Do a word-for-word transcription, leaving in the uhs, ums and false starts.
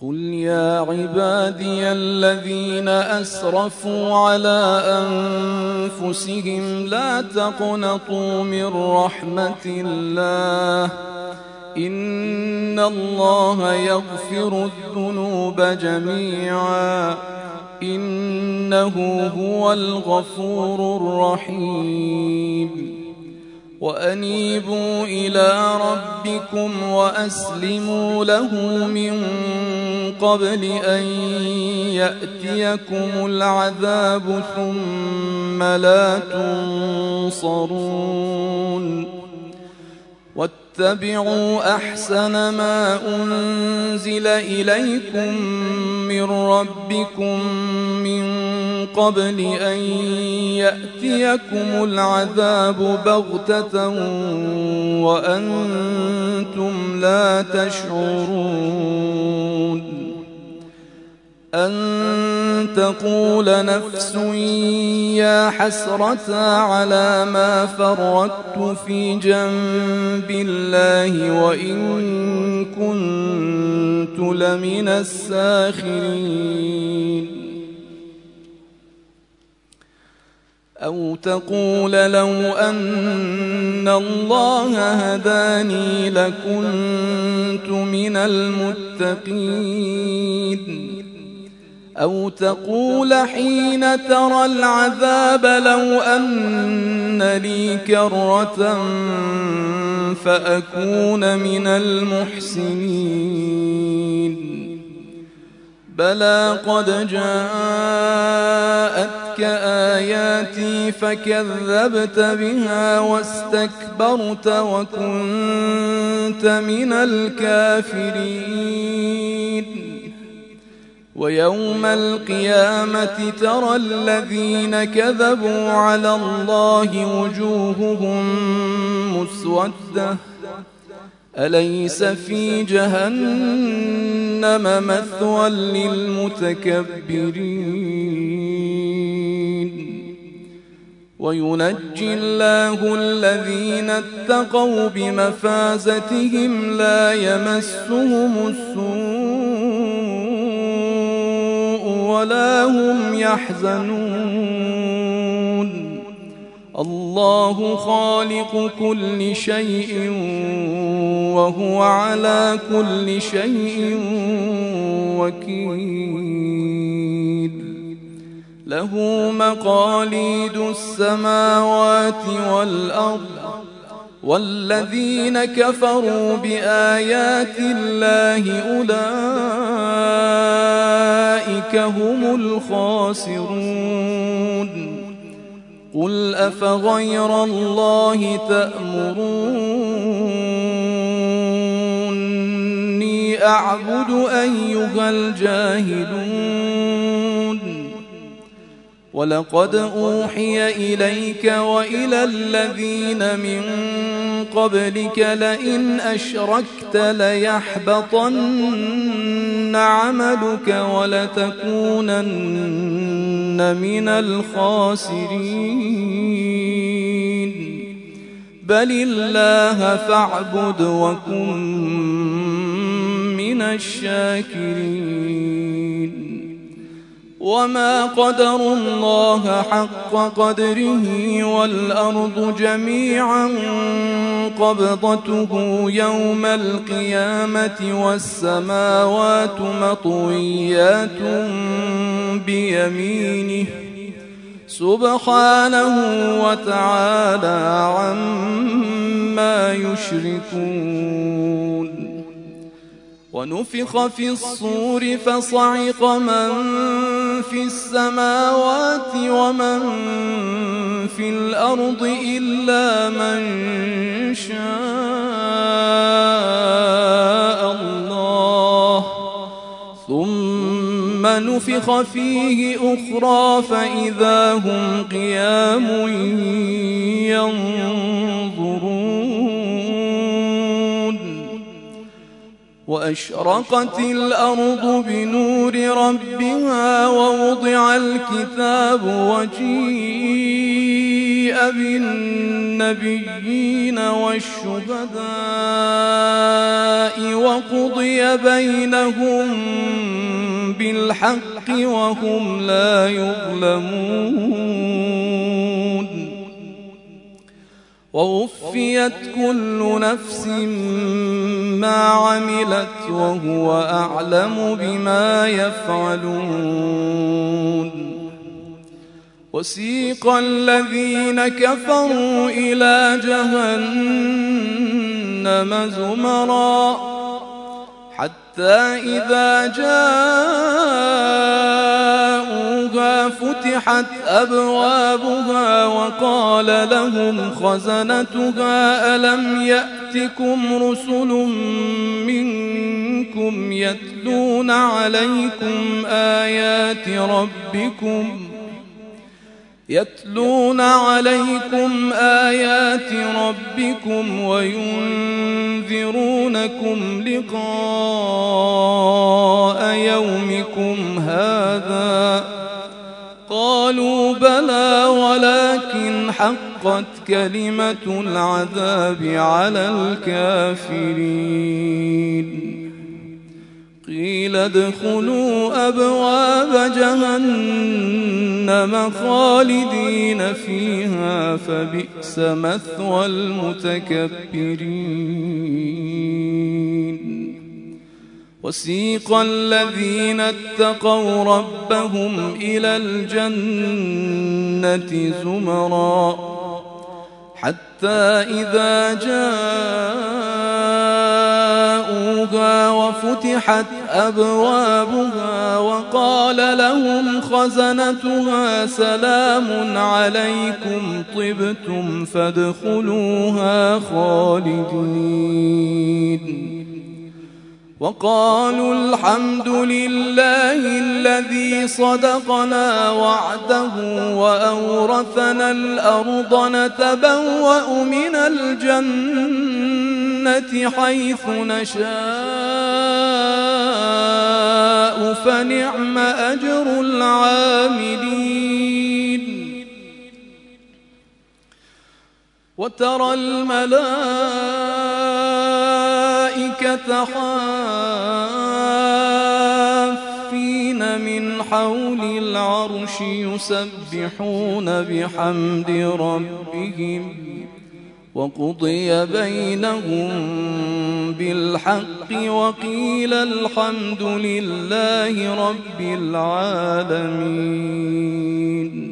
قل يا عبادي الذين أسرفوا على أنفسهم لا تقنطوا من رحمة الله إن الله يغفر الذنوب جميعا إنه هو الغفور الرحيم وأنيبوا إلى ربكم وأسلموا له من قبل أن يأتيكم العذاب ثم لا تنصرون واتبعوا أحسن ما أنزل إليكم من ربكم من قبل أن يأتيكم العذاب بغتة وأنتم لا تشعرون أن تقول نفس يا حسرة على ما فرطت في جنب الله وإن كنت لمن الساخرين أو تقول لو أن الله هداني لكنت من المتقين أو تقول حين ترى العذاب لو أن لي كرة فأكون من المحسنين بلى قد جاءتك آياتي فكذبت بها واستكبرت وكنت من الكافرين ويوم القيامة ترى الذين كذبوا على الله وجوههم مسودة أليس في جهنم مثوى للمتكبرين وينجي الله الذين اتقوا بمفازتهم لا يمسهم السوء ولا هم يحزنون الله خالق كل شيء وهو على كل شيء وكيل له مقاليد السماوات والأرض والذين كفروا بآيات الله أولئك هم الخاسرون قل أفغير الله تأمروني أعبد أيها الجاهلون ولقد أوحي إليك وإلى الذين من قبلك لئن أشركت ليحبطن عملك ولتكونن من الخاسرين بل الله فاعبد وكن من الشاكرين وما قدروا الله حق قدره والأرض جميعا قبضته يوم القيامة والسماوات مطويات بيمينه سبحانه وتعالى عما يشركون ونفخ في الصور فصعق من في السماوات ومن في الأرض إلا من شاء الله ثم نفخ فيه أخرى فإذا هم قيام ينظرون وأشرقت الأرض بنور ربها ووضع الكتاب وجيء وجيء بالنبيين والشهداء وقضي بينهم بالحق وهم لا يظلمون ووفيت كل نفس ما عملت وهو أعلم بما يفعلون وسيق الذين كفروا إلى جهنم زمرا حتى إذا جاءوها فتحت أبوابها وقال لهم خزنتها ألم يأتكم رسل منكم يتلون عليكم آيات ربكم يتلون عليكم آيات ربكم وينذرونكم لقاء يومكم هذا قالوا بلى ولكن حقت كلمة العذاب على الكافرين قيل ادخلوا أبواب جهنم خالدين فيها فبئس مثوى المتكبرين وسيق الذين اتقوا ربهم إلى الجنة زمرا حتى إذا جاءوها وفتحت أبوابها وقال لهم خزنتها سلام عليكم طبتم فادخلوها خالدين وقالوا الحمد لله الذي صدقنا وعده وأورثنا الأرض نتبوأ من الجنة حيث نشاء فنعم أجر العاملين وترى الملائكة حافين من حول العرش يسبحون بحمد ربهم وقضي بينهم بالحق وقيل الحمد لله رب العالمين